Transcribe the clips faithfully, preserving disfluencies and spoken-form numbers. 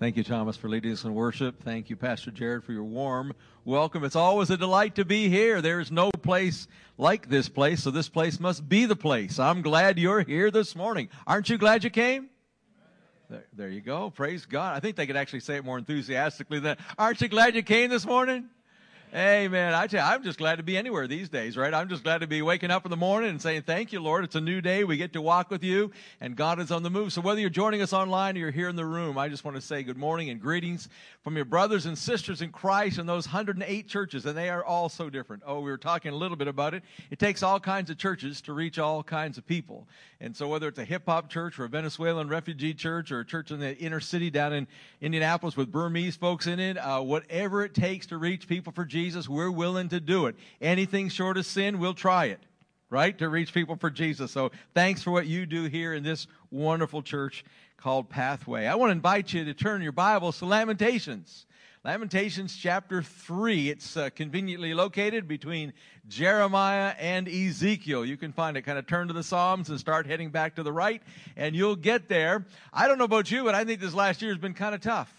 Thank you, Thomas, for leading us in worship. Thank you, Pastor Jared, for your warm welcome. It's always a delight to be here. There's no place like this place, so this place must be the place. I'm glad you're here this morning. Aren't you glad you came? There, there you go. Praise God. I think they could actually say it more enthusiastically than, aren't you glad you came this morning? Amen. I tell you, I'm just glad to be anywhere these days, right? I'm just glad to be waking up in the morning and saying, thank you, Lord. It's a new day. We get to walk with you, and God is on the move. So whether you're joining us online or you're here in the room, I just want to say good morning and greetings from your brothers and sisters in Christ and those one hundred eight churches, and they are all so different. Oh, we were talking a little bit about it. It takes all kinds of churches to reach all kinds of people. And so whether it's a hip-hop church or a Venezuelan refugee church or a church in the inner city down in Indianapolis with Burmese folks in it, uh, whatever it takes to reach people for Jesus, Jesus, we're willing to do it. Anything short of sin, we'll try it, right, to reach people for Jesus. So thanks for what you do here in this wonderful church called Pathway. I want to invite you to turn your Bibles to Lamentations. Lamentations chapter three. It's uh, conveniently located between Jeremiah and Ezekiel. You can find it. Kind of turn to the Psalms and start heading back to the right, and you'll get there. I don't know about you, but I think this last year has been kind of tough.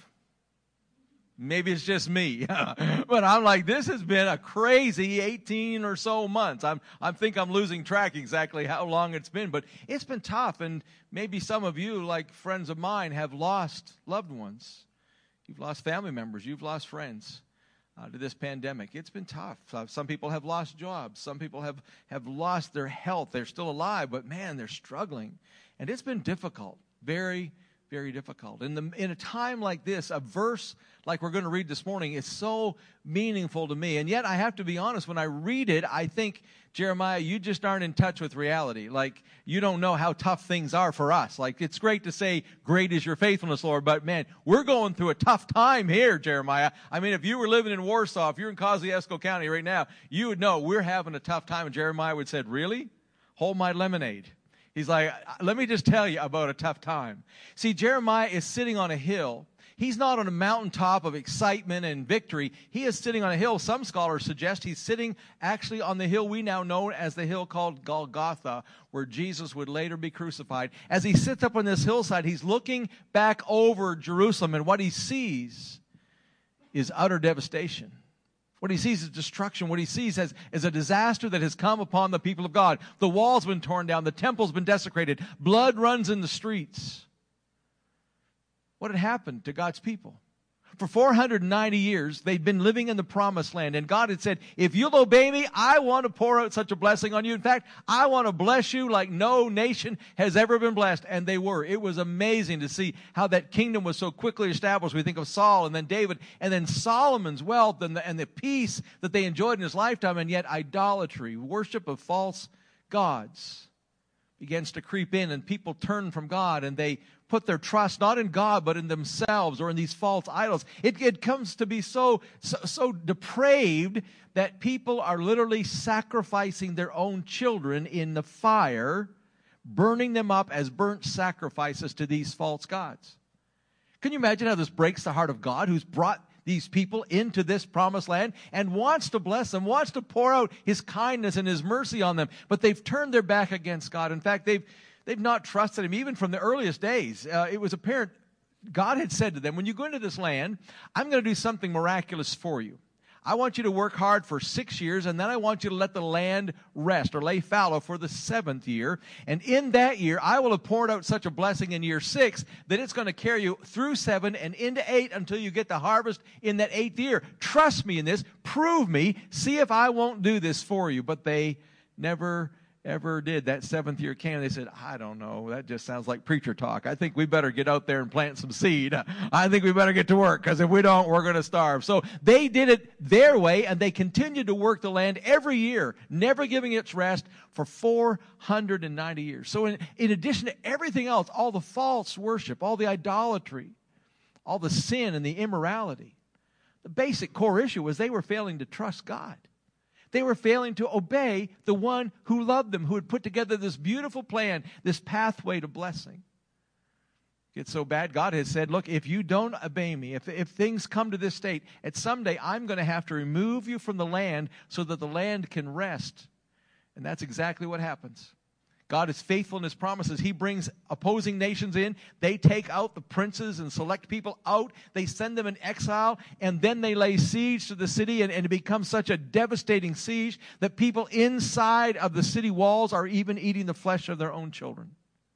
Maybe it's just me, but I'm like, this has been a crazy eighteen or so months. I'm, I think I'm losing track exactly how long it's been, but it's been tough. And maybe some of you, like friends of mine, have lost loved ones. You've lost family members. You've lost friends uh, to this pandemic. It's been tough. Uh, some people have lost jobs. Some people have, have lost their health. They're still alive, but man, they're struggling. And it's been difficult, very Very difficult. In, the, in a time like this, a verse like we're going to read this morning is so meaningful to me. And yet I have to be honest, when I read it, I think, Jeremiah, you just aren't in touch with reality. Like, you don't know how tough things are for us. Like, it's great to say, great is your faithfulness, Lord, but man, we're going through a tough time here, Jeremiah. I mean, if you were living in Warsaw, if you're in Kosciuszko County right now, you would know we're having a tough time. And Jeremiah would have said, really? Hold my lemonade. He's like, let me just tell you about a tough time. See, Jeremiah is sitting on a hill. He's not on a mountaintop of excitement and victory. He is sitting on a hill. Some scholars suggest he's sitting actually on the hill we now know as the hill called Golgotha, where Jesus would later be crucified. As he sits up on this hillside, he's looking back over Jerusalem, and what he sees is utter devastation. What he sees is destruction. What he sees as, is a disaster that has come upon the people of God. The wall's been torn down. The temple's been desecrated. Blood runs in the streets. What had happened to God's people? For four hundred ninety years, they'd been living in the promised land. And God had said, if you'll obey me, I want to pour out such a blessing on you. In fact, I want to bless you like no nation has ever been blessed. And they were. It was amazing to see how that kingdom was so quickly established. We think of Saul and then David and then Solomon's wealth and the, and the peace that they enjoyed in his lifetime. And yet idolatry, worship of false gods, begins to creep in, and people turn from God and they put their trust not in God but in themselves or in these false idols. It, it comes to be so, so so depraved that people are literally sacrificing their own children in the fire, burning them up as burnt sacrifices to these false gods. Can you imagine how this breaks the heart of God, who's brought these people into this promised land and wants to bless them, wants to pour out his kindness and his mercy on them, but they've turned their back against God. In fact, they've they've not trusted him even from the earliest days. Uh, it was apparent God had said to them, when you go into this land, I'm going to do something miraculous for you. I want you to work hard for six years, and then I want you to let the land rest or lay fallow for the seventh year. And in that year, I will have poured out such a blessing in year six that it's going to carry you through seven and into eight until you get the harvest in that eighth year. Trust me in this. Prove me. See if I won't do this for you. But they never ever did. That seventh year came, and they said, I don't know, that just sounds like preacher talk. I think we better get out there and plant some seed. I think we better get to work, because if we don't, we're going to starve. So they did it their way, and they continued to work the land every year, never giving its rest for four hundred ninety years. So in, in addition to everything else, all the false worship, all the idolatry, all the sin and the immorality, the basic core issue was they were failing to trust God. They were failing to obey the one who loved them, who had put together this beautiful plan, this pathway to blessing. It's so bad, God has said, look, if you don't obey me, if, if things come to this state, at someday I'm going to have to remove you from the land so that the land can rest. And that's exactly what happens. God is faithful in his promises. He brings opposing nations in. They take out the princes and select people out. They send them in exile, and then they lay siege to the city, and, and it becomes such a devastating siege that people inside of the city walls are even eating the flesh of their own children.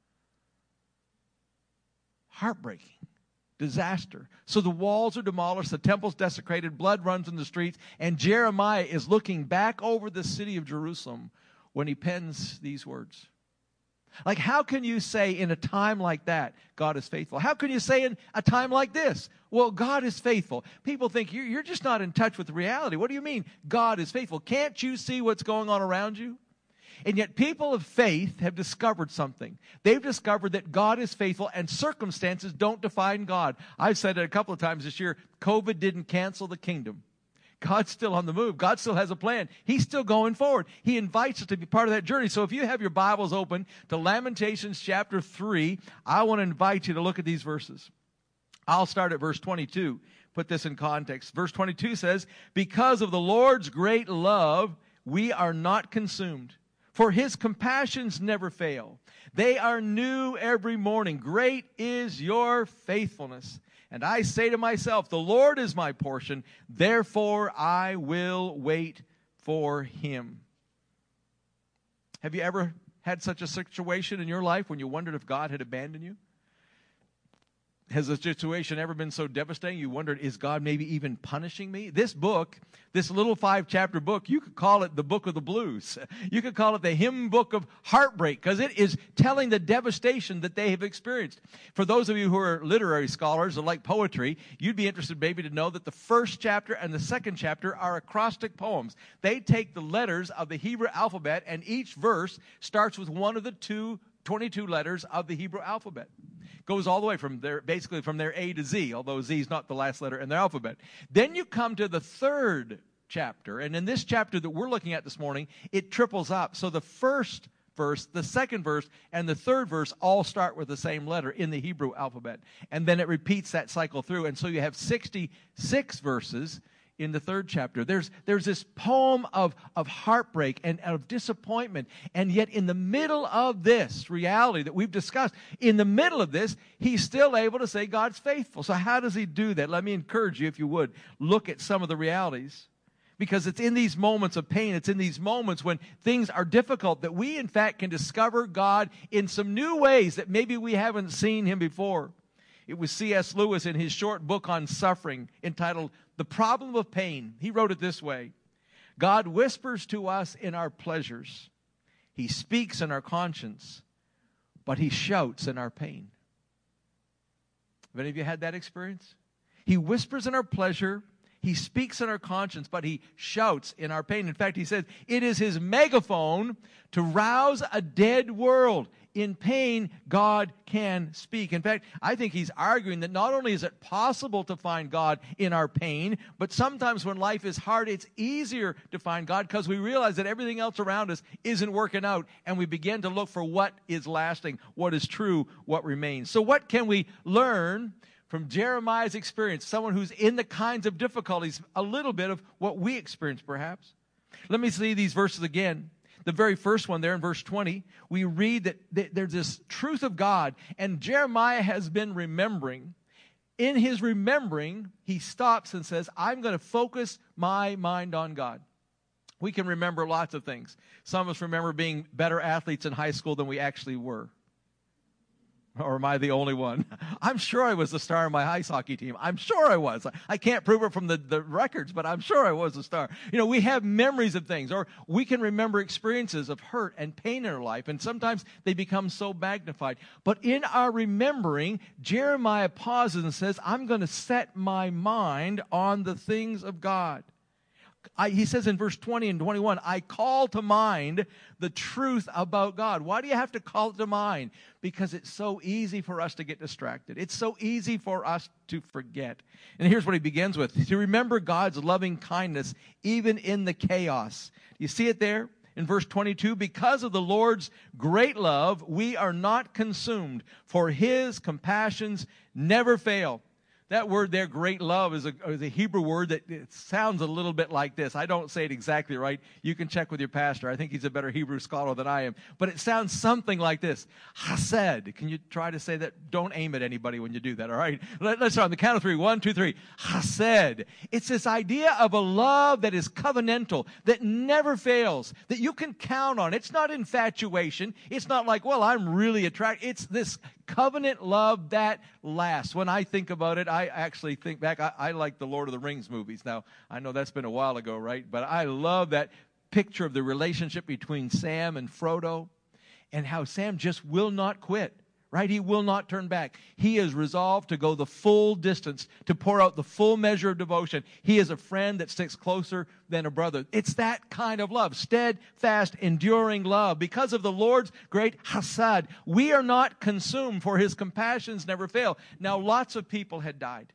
Heartbreaking. Disaster. So the walls are demolished, the temple's desecrated, blood runs in the streets, and Jeremiah is looking back over the city of Jerusalem when he pens these words. Like, how can you say in a time like that, God is faithful? How can you say in a time like this, well, God is faithful? People think you're just not in touch with reality. What do you mean, God is faithful? Can't you see what's going on around you? And yet people of faith have discovered something. They've discovered that God is faithful and circumstances don't define God. I've said it a couple of times this year, COVID didn't cancel the kingdom. God's still on the move. God still has a plan. He's still going forward. He invites us to be part of that journey. So if you have your Bibles open to Lamentations chapter three, I want to invite you to look at these verses. I'll start at verse twenty-two. Put this in context. Verse twenty-two says, because of the Lord's great love, we are not consumed. For his compassions never fail. They are new every morning. Great is your faithfulness. And I say to myself, the Lord is my portion, therefore I will wait for him. Have you ever had such a situation in your life when you wondered if God had abandoned you? Has the situation ever been so devastating you wondered, is God maybe even punishing me? This book, this little five-chapter book, you could call it the book of the blues. You could call it the hymn book of heartbreak, because it is telling the devastation that they have experienced. For those of you who are literary scholars or like poetry, you'd be interested maybe to know that the first chapter and the second chapter are acrostic poems. They take the letters of the Hebrew alphabet, and each verse starts with one of the two twenty-two letters of the Hebrew alphabet. Goes all the way from their, basically from their A to Z, although Z is not the last letter in their alphabet. Then you come to the third chapter, and in this chapter that we're looking at this morning, it triples up. So the first verse, the second verse, and the third verse all start with the same letter in the Hebrew alphabet. And then it repeats that cycle through, and so you have sixty-six verses in the third chapter. There's, there's this poem of, of heartbreak and of disappointment. And yet in the middle of this reality that we've discussed, in the middle of this, he's still able to say God's faithful. So how does he do that? Let me encourage you, if you would, look at some of the realities. Because it's in these moments of pain, it's in these moments when things are difficult that we, in fact, can discover God in some new ways that maybe we haven't seen him before. It was C S Lewis in his short book on suffering entitled The Problem of Pain. He wrote it this way: God whispers to us in our pleasures. He speaks in our conscience, but he shouts in our pain. Have any of you had that experience? He whispers in our pleasure. He speaks in our conscience, but he shouts in our pain. In fact, he says, it is his megaphone to rouse a dead world. In pain, God can speak. In fact, I think he's arguing that not only is it possible to find God in our pain, but sometimes when life is hard, it's easier to find God because we realize that everything else around us isn't working out, and we begin to look for what is lasting, what is true, what remains. So what can we learn from Jeremiah's experience, someone who's in the kinds of difficulties, a little bit of what we experience perhaps? Let me see these verses again. The very first one there in verse twenty, we read that there's this truth of God, and Jeremiah has been remembering. In his remembering, he stops and says, I'm going to focus my mind on God. We can remember lots of things. Some of us remember being better athletes in high school than we actually were. Or am I the only one? I'm sure I was the star of my ice hockey team. I'm sure I was. I can't prove it from the, the records, but I'm sure I was a star. You know, we have memories of things, or we can remember experiences of hurt and pain in our life, and sometimes they become so magnified. But in our remembering, Jeremiah pauses and says, I'm going to set my mind on the things of God. I, he says in verse twenty and twenty-one, I call to mind the truth about God. Why do you have to call it to mind? Because it's so easy for us to get distracted. It's so easy for us to forget. And here's what he begins with. To remember God's loving kindness even in the chaos. You see it there in verse twenty-two? Because of the Lord's great love, we are not consumed, for his compassions never fail. That word there, great love, is a, is a Hebrew word that it sounds a little bit like this. I don't say it exactly right. You can check with your pastor. I think he's a better Hebrew scholar than I am. But it sounds something like this. Chesed. Can you try to say that? Don't aim at anybody when you do that, all right? Let, let's start on the count of three. One, two, three. Chesed. It's this idea of a love that is covenantal, that never fails, that you can count on. It's not infatuation. It's not like, well, I'm really attracted. It's this covenant love that lasts. When I think about it, I actually think back. I, I like the Lord of the Rings movies. Now, I know that's been a while ago, right? But I love that picture of the relationship between Sam and Frodo and how Sam just will not quit. Right? He will not turn back. He is resolved to go the full distance, to pour out the full measure of devotion. He is a friend that sticks closer than a brother. It's that kind of love, steadfast, enduring love. Because of the Lord's great chesed, we are not consumed, for his compassions never fail. Now, lots of people had died.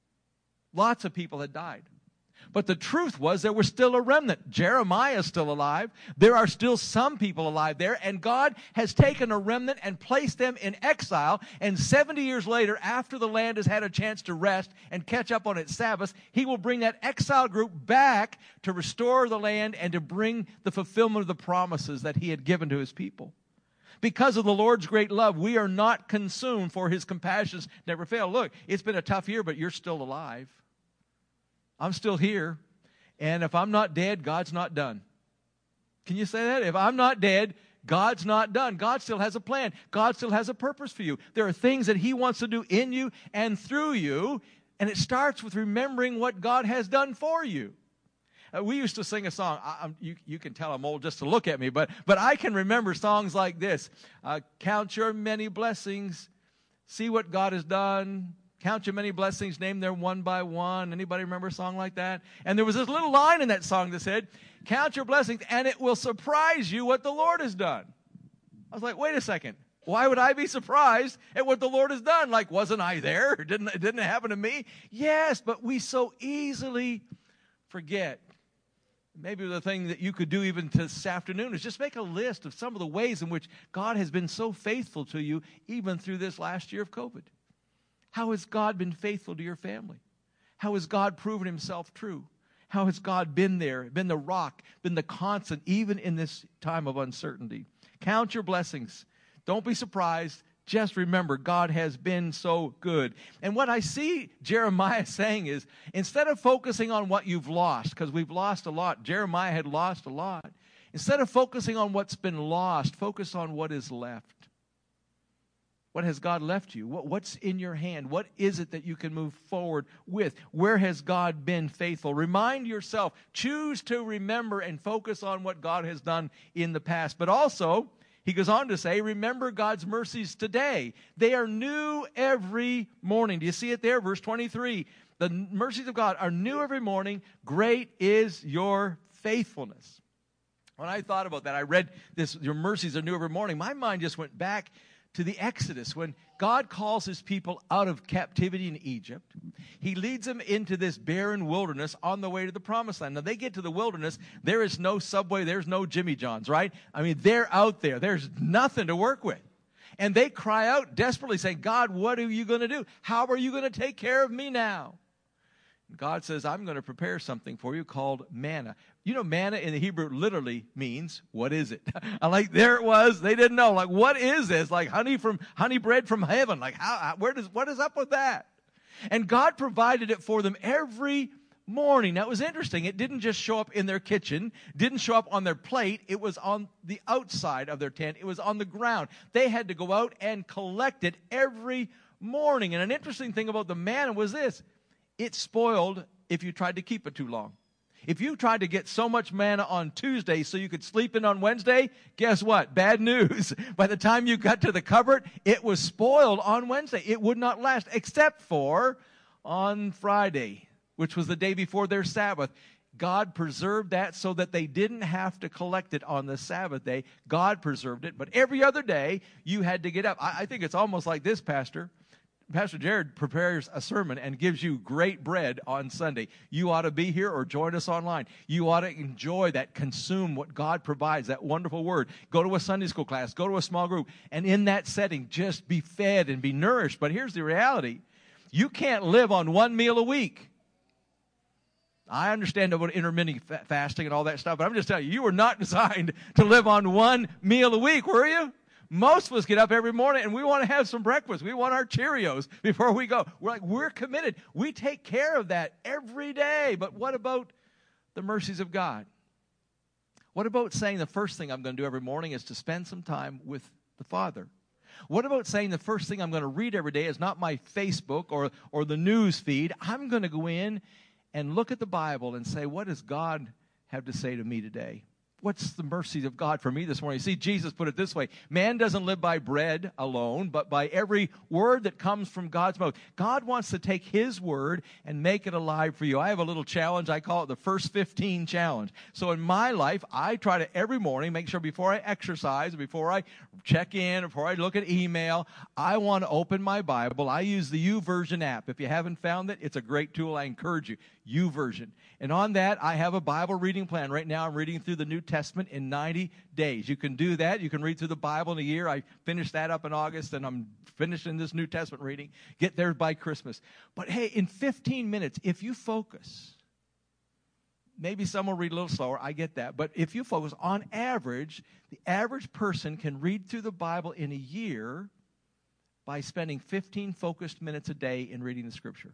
Lots of people had died. But the truth was there was still a remnant. Jeremiah is still alive. There are still some people alive there. And God has taken a remnant and placed them in exile. And seventy years later, after the land has had a chance to rest and catch up on its Sabbath, he will bring that exile group back to restore the land and to bring the fulfillment of the promises that he had given to his people. Because of the Lord's great love, we are not consumed, for his compassions never fail. Look, it's been a tough year, but you're still alive. I'm still here, and if I'm not dead, God's not done. Can you say that? If I'm not dead, God's not done. God still has a plan. God still has a purpose for you. There are things that he wants to do in you and through you, and it starts with remembering what God has done for you. Uh, we used to sing a song. I, I'm, you, you can tell I'm old just to look at me, but, but I can remember songs like this. Uh, Count your many blessings. See what God has done. Count your many blessings, name them one by one. Anybody remember a song like that? And there was this little line in that song that said, count your blessings, and it will surprise you what the Lord has done. I was like, wait a second. Why would I be surprised at what the Lord has done? Like, wasn't I there? Didn't, didn't it happen to me? Yes, but we so easily forget. Maybe the thing that you could do even this afternoon is just make a list of some of the ways in which God has been so faithful to you, even through this last year of COVID. How has God been faithful to your family? How has God proven himself true? How has God been there, been the rock, been the constant, even in this time of uncertainty? Count your blessings. Don't be surprised. Just remember, God has been so good. And what I see Jeremiah saying is, instead of focusing on what you've lost, because we've lost a lot, Jeremiah had lost a lot. Instead of focusing on what's been lost, focus on what is left. What has God left you? What, what's in your hand? What is it that you can move forward with? Where has God been faithful? Remind yourself. Choose to remember and focus on what God has done in the past. But also, he goes on to say, remember God's mercies today. They are new every morning. Do you see it there? Verse twenty-three. The mercies of God are new every morning. Great is your faithfulness. When I thought about that, I read this, your mercies are new every morning. My mind just went back to the Exodus, when God calls his people out of captivity in Egypt. He leads them into this barren wilderness on the way to the promised land. Now, they get to the wilderness. There is no Subway. There's no Jimmy John's, right? I mean, they're out there. There's nothing to work with. And they cry out desperately, saying, God, what are you going to do? How are you going to take care of me now? God says, I'm going to prepare something for you called manna. You know, manna in the Hebrew literally means, what is it? I like, there it was. They didn't know. Like, what is this? Like honey from, honey bread from heaven. Like, how, where does, what is up with that? And God provided it for them every morning. Now, it was interesting. It didn't just show up in their kitchen, didn't show up on their plate. It was on the outside of their tent. It was on the ground. They had to go out and collect it every morning. And an interesting thing about the manna was this. It spoiled if you tried to keep it too long. If you tried to get so much manna on Tuesday so you could sleep in on Wednesday, guess what? Bad news. By the time you got to the cupboard, it was spoiled on Wednesday. It would not last, except for on Friday, which was the day before their Sabbath. God preserved that so that they didn't have to collect it on the Sabbath day. God preserved it. But every other day, you had to get up. I, I think it's almost like this, Pastor. Pastor Jared prepares a sermon and gives you great bread on Sunday. You ought to be here or join us online. You ought to enjoy that, consume what God provides, that wonderful word. Go to a Sunday school class, go to a small group, and in that setting, just be fed and be nourished. But here's the reality. You can't live on one meal a week. I understand about intermittent fa- fasting and all that stuff, but I'm just telling you, you were not designed to live on one meal a week, were you? Most of us get up every morning and we want to have some breakfast. We want our Cheerios before we go. We're like, we're committed. We take care of that every day. But what about the mercies of God? What about saying the first thing I'm going to do every morning is to spend some time with the Father? What about saying the first thing I'm going to read every day is not my Facebook or, or the news feed? I'm going to go in and look at the Bible and say, what does God have to say to me today? What's the mercy of God for me this morning? See, Jesus put it this way. Man doesn't live by bread alone, but by every word that comes from God's mouth. God wants to take His word and make it alive for you. I have a little challenge. I call it the first fifteen challenge. So in my life, I try to every morning make sure before I exercise, before I check in, before I look at email, I want to open my Bible. I use the YouVersion app. If you haven't found it, it's a great tool. I encourage you. YouVersion. And on that, I have a Bible reading plan. Right now, I'm reading through the New Testament in ninety days. You can do that. You can read through the Bible in a year. I finished that up in August, and I'm finishing this New Testament reading. Get there by Christmas. But hey, in fifteen minutes, if you focus, maybe some will read a little slower. I get that. But if you focus, on average, the average person can read through the Bible in a year by spending fifteen focused minutes a day in reading the Scripture.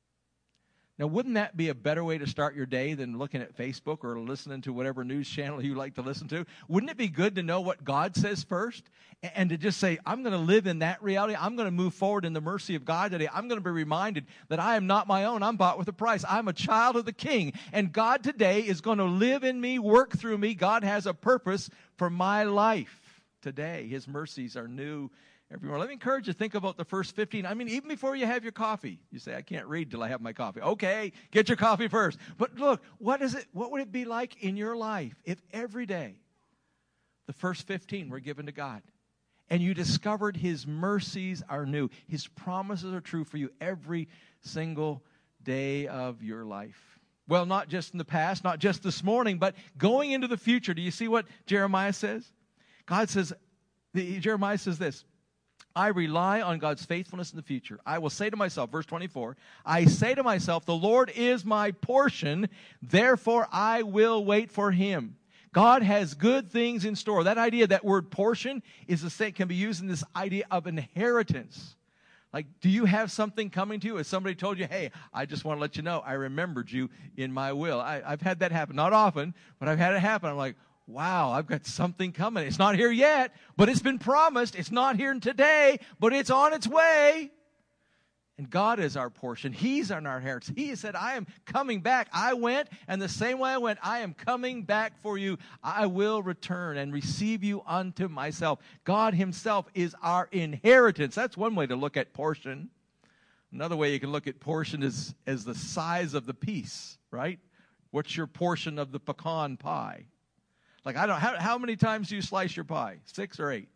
Now, wouldn't that be a better way to start your day than looking at Facebook or listening to whatever news channel you like to listen to? Wouldn't it be good to know what God says first and to just say, I'm going to live in that reality. I'm going to move forward in the mercy of God today. I'm going to be reminded that I am not my own. I'm bought with a price. I'm a child of the King. And God today is going to live in me, work through me. God has a purpose for my life today. His mercies are new everywhere. Let me encourage you to think about the first fifteen. I mean, even before you have your coffee. You say, I can't read till I have my coffee. Okay, get your coffee first. But look, what is it? What would it be like in your life if every day the first fifteen were given to God and you discovered His mercies are new, His promises are true for you every single day of your life? Well, not just in the past, not just this morning, but going into the future. Do you see what Jeremiah says? God says, Jeremiah says this, I rely on God's faithfulness in the future. I will say to myself, verse twenty-four, I say to myself, the Lord is my portion, therefore I will wait for Him. God has good things in store. That idea, that word portion, is the same, can be used in this idea of inheritance. Like, do you have something coming to you? As somebody told you, hey, I just want to let you know, I remembered you in my will. I, I've had that happen. Not often, but I've had it happen. I'm like, wow, I've got something coming. It's not here yet, but it's been promised. It's not here today, but it's on its way. And God is our portion. He's our inheritance. He said, I am coming back. I went, and the same way I went, I am coming back for you. I will return and receive you unto myself. God Himself is our inheritance. That's one way to look at portion. Another way you can look at portion is as the size of the piece, right? What's your portion of the pecan pie? Like, I don't, how, how many times do you slice your pie? Six or eight?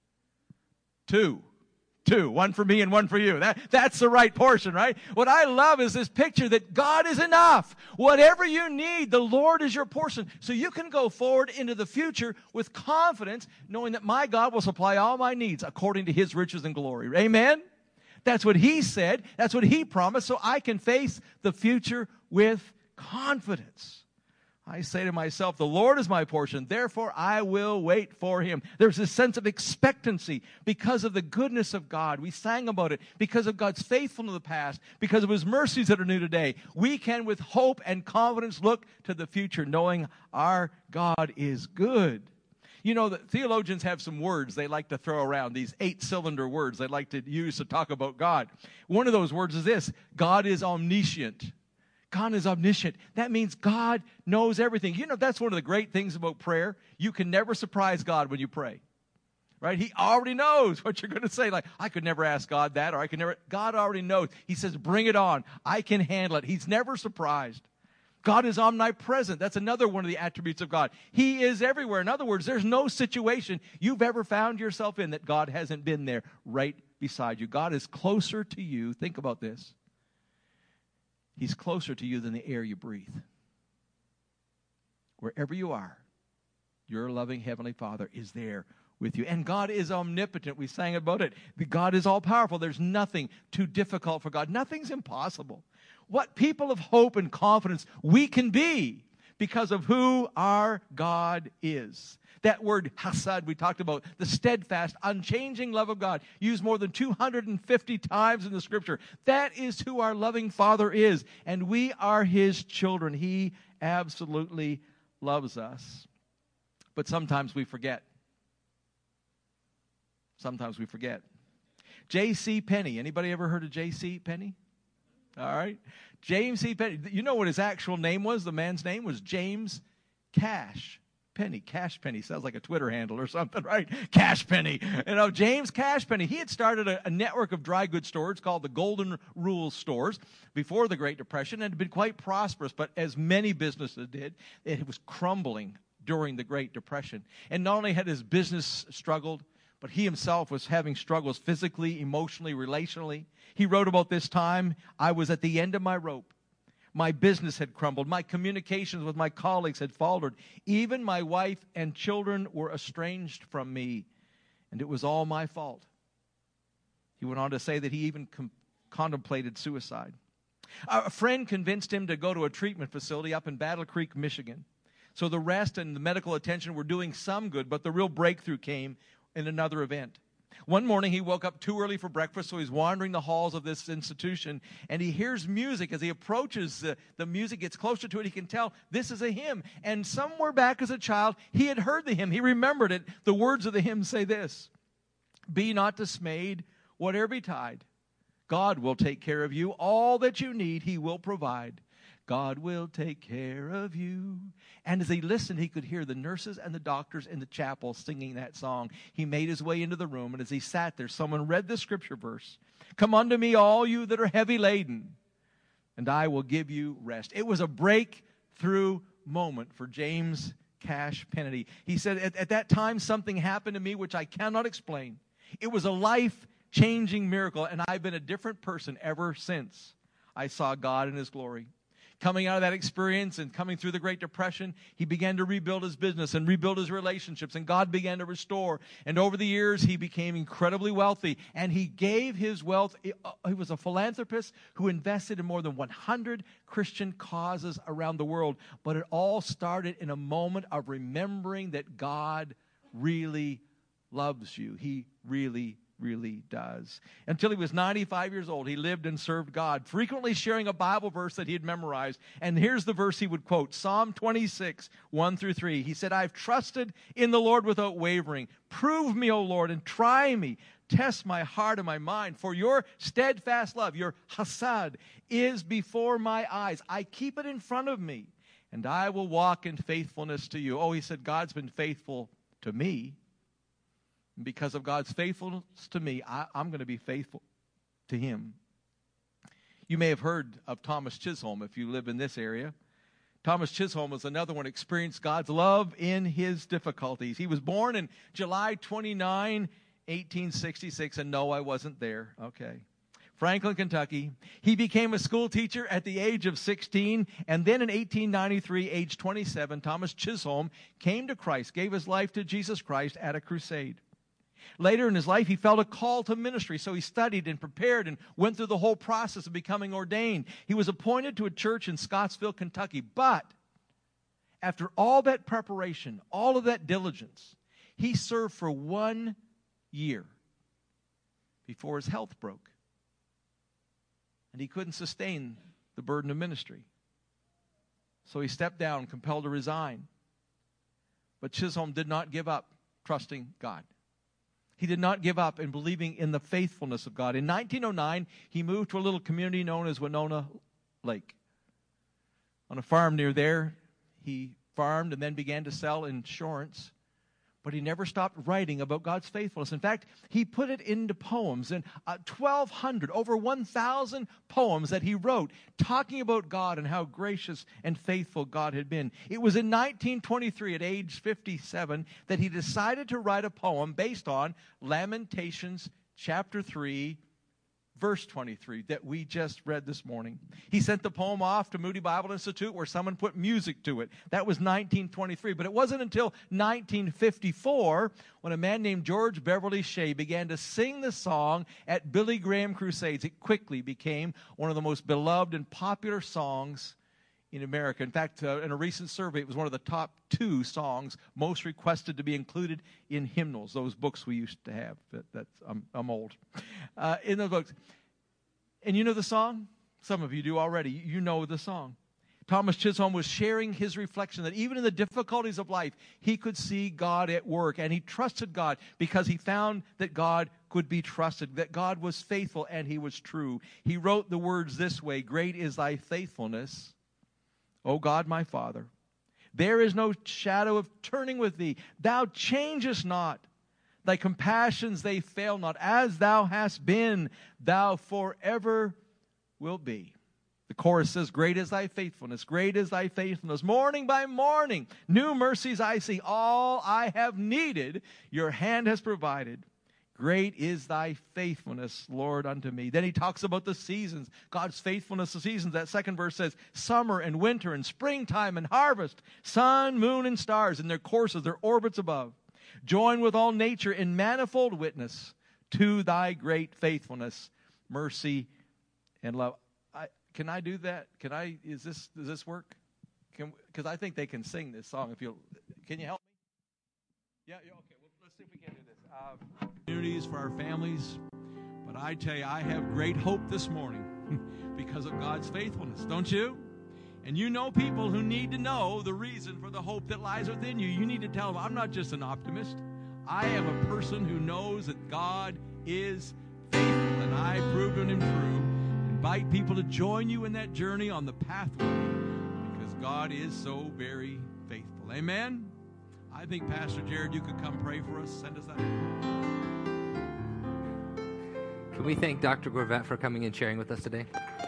Two. Two. One for me and one for you. That, that's the right portion, right? What I love is this picture that God is enough. Whatever you need, the Lord is your portion. So you can go forward into the future with confidence, knowing that my God will supply all my needs according to His riches and glory. Amen? That's what He said. That's what He promised. So I can face the future with confidence. I say to myself, the Lord is my portion, therefore I will wait for Him. There's this sense of expectancy because of the goodness of God. We sang about it because of God's faithfulness in the past, because of His mercies that are new today. We can, with hope and confidence, look to the future, knowing our God is good. You know, the theologians have some words they like to throw around, these eight-cylinder words they like to use to talk about God. One of those words is this: God is omniscient. God is omniscient. That means God knows everything. You know, that's one of the great things about prayer. You can never surprise God when you pray, right? He already knows what you're going to say. Like, I could never ask God that, or I could never. God already knows. He says, bring it on. I can handle it. He's never surprised. God is omnipresent. That's another one of the attributes of God. He is everywhere. In other words, there's no situation you've ever found yourself in that God hasn't been there right beside you. God is closer to you. Think about this. He's closer to you than the air you breathe. Wherever you are, your loving Heavenly Father is there with you. And God is omnipotent. We sang about it. God is all-powerful. There's nothing too difficult for God. Nothing's impossible. What people of hope and confidence we can be because of who our God is. That word hasad we talked about, the steadfast, unchanging love of God, used more than two hundred fifty times in the Scripture. That is who our loving Father is, and we are His children. He absolutely loves us. But sometimes we forget. Sometimes we forget. J C. Penney. Anybody ever heard of J C. Penney? All right. James C. Penney. You know what his actual name was? The man's name was James Cash Penny. Cash Penny. Sounds like a Twitter handle or something, right? Cash Penny. You know, James Cash Penny. He had started a, a network of dry goods stores called the Golden Rule Stores before the Great Depression and had been quite prosperous. But as many businesses did, it was crumbling during the Great Depression. And not only had his business struggled, but he himself was having struggles physically, emotionally, relationally. He wrote about this time, I was at the end of my rope. My business had crumbled. My communications with my colleagues had faltered. Even my wife and children were estranged from me, and it was all my fault. He went on to say that he even com- contemplated suicide. A friend convinced him to go to a treatment facility up in Battle Creek, Michigan. So the rest and the medical attention were doing some good, but the real breakthrough came in another event. One morning he woke up too early for breakfast, so he's wandering the halls of this institution, and he hears music. As he approaches, uh, the music gets closer to it. He can tell this is a hymn. And somewhere back as a child, he had heard the hymn. He remembered it. The words of the hymn say this: "Be not dismayed, whatever betide. God will take care of you. All that you need, He will provide. God will take care of you." And as he listened, he could hear the nurses and the doctors in the chapel singing that song. He made his way into the room, and as he sat there, someone read the scripture verse: "Come unto me, all you that are heavy laden, and I will give you rest." It was a breakthrough moment for James Cash Penney. He said, at, at that time, something happened to me which I cannot explain. It was a life-changing miracle, and I've been a different person ever since I saw God in His glory. Coming out of that experience and coming through the Great Depression, he began to rebuild his business and rebuild his relationships, and God began to restore. And over the years, he became incredibly wealthy, and he gave his wealth. He was a philanthropist who invested in more than one hundred Christian causes around the world. But it all started in a moment of remembering that God really loves you. He really really does. Until he was ninety-five years old, he lived and served God, frequently sharing a Bible verse that he had memorized. And here's the verse he would quote, Psalm twenty-six, one through three. He said, "I've trusted in the Lord without wavering. Prove me, O Lord, and try me. Test my heart and my mind. For your steadfast love," your hasad, "is before my eyes. I keep it in front of me, and I will walk in faithfulness to you." Oh, he said, God's been faithful to me. Because of God's faithfulness to me, I, I'm going to be faithful to Him. You may have heard of Thomas Chisholm if you live in this area. Thomas Chisholm was another one who experienced God's love in his difficulties. He was born in July twenty-ninth, eighteen sixty-six, and no, I wasn't there. Okay. Franklin, Kentucky. He became a school teacher at the age of sixteen, and then in eighteen ninety-three, age twenty-seven, Thomas Chisholm came to Christ, gave his life to Jesus Christ at a crusade. Later in his life, he felt a call to ministry, so he studied and prepared and went through the whole process of becoming ordained. He was appointed to a church in Scottsville, Kentucky, but after all that preparation, all of that diligence, he served for one year before his health broke, and he couldn't sustain the burden of ministry. So he stepped down, compelled to resign. But Chisholm did not give up trusting God. He did not give up in believing in the faithfulness of God. In nineteen oh nine, he moved to a little community known as Winona Lake. On a farm near there, he farmed and then began to sell insurance. But he never stopped writing about God's faithfulness. In fact, he put it into poems, and uh, twelve hundred, over one thousand poems that he wrote talking about God and how gracious and faithful God had been. It was in nineteen twenty-three, at age fifty-seven, that he decided to write a poem based on Lamentations chapter three, verse twenty-three that we just read this morning. He sent the poem off to Moody Bible Institute where someone put music to it. That was nineteen twenty-three. But it wasn't until nineteen fifty-four when a man named George Beverly Shea began to sing the song at Billy Graham crusades. It quickly became one of the most beloved and popular songs in America. In fact, uh, in a recent survey, it was one of the top two songs most requested to be included in hymnals, those books we used to have. That, that's, I'm, I'm old. Uh, in those books. And you know the song? Some of you do already. You know the song. Thomas Chisholm was sharing his reflection that even in the difficulties of life, he could see God at work. And he trusted God because he found that God could be trusted, that God was faithful and he was true. He wrote the words this way, "Great is thy faithfulness, O God, my Father. There is no shadow of turning with thee. Thou changest not. Thy compassions, they fail not. As thou hast been, thou forever wilt be." The chorus says, "Great is thy faithfulness. Great is thy faithfulness. Morning by morning, new mercies I see. All I have needed, your hand has provided. Great is thy faithfulness, Lord, unto me." Then he talks about the seasons, God's faithfulness to seasons. That second verse says, summer and winter and springtime and harvest, sun, moon, and stars in their courses, their orbits above. Join with all nature in manifold witness to thy great faithfulness, mercy, and love. I, can I do that? Can I, is this, does this work? Because I think they can sing this song. If you Can you help me? Yeah, yeah, okay. Well, let's see if we can do this. Uh, communities for our families. But I tell you, I have great hope this morning because of God's faithfulness, don't you? And you know people who need to know the reason for the hope that lies within you. You need to tell them, I'm not just an optimist. I am a person who knows that God is faithful, and I proved him true. Invite people to join you in that journey on the pathway because God is so very faithful. Amen? I think, Pastor Jared, you could come pray for us. Send us that. Can we thank Doctor Gorvet for coming and sharing with us today?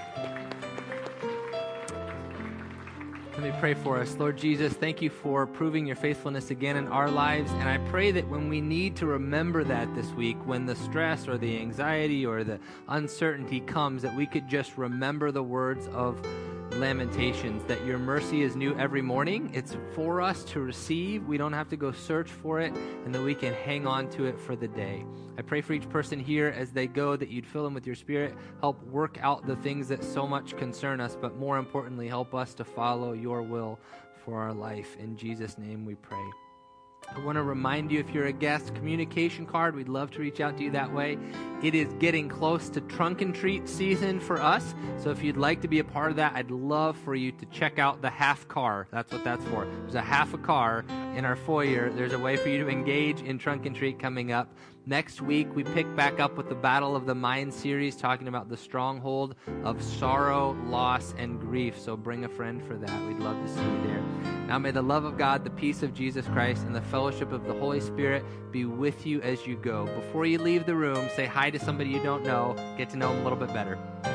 Let me pray for us. Lord Jesus, thank you for proving your faithfulness again in our lives. And I pray that when we need to remember that this week, when the stress or the anxiety or the uncertainty comes, that we could just remember the words of Lamentations, that your mercy is new every morning. It's for us to receive. We don't have to go search for it, and that we can hang on to it for the day. I pray for each person here as they go that you'd fill them with your Spirit, help work out the things that so much concern us, but more importantly, help us to follow your will for our life. In Jesus' name we pray. I want to remind you, if you're a guest, communication card, we'd love to reach out to you that way. It is getting close to trunk and treat season for us, so if you'd like to be a part of that, I'd love for you to check out the half car. That's what that's for. There's a half a car in our foyer. There's a way for you to engage in trunk and treat coming up. Next week, we pick back up with the Battle of the Mind series, talking about the stronghold of sorrow, loss, and grief. So bring a friend for that. We'd love to see you there. Now may the love of God, the peace of Jesus Christ, and the fellowship of the Holy Spirit be with you as you go. Before you leave the room, say hi to somebody you don't know. Get to know them a little bit better.